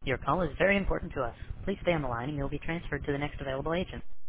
Your call is very important to us. Please stay on the line and you'll be transferred to the next available agent.